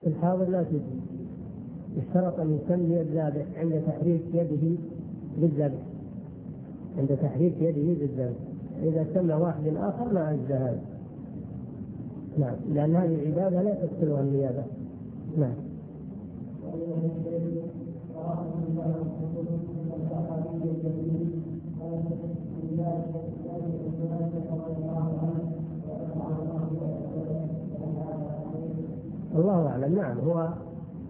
الحاضر لا تجزي، اشترط أن يسمي الذابح عند تحريك يده بالذبح، عند تحريك يده بالذبح. إذا سمى واحد آخر ما أجزى هذا. نعم، لأن هذه العبادة لا تدخلها النيابة. نعم. الله أعلم. نعم، هو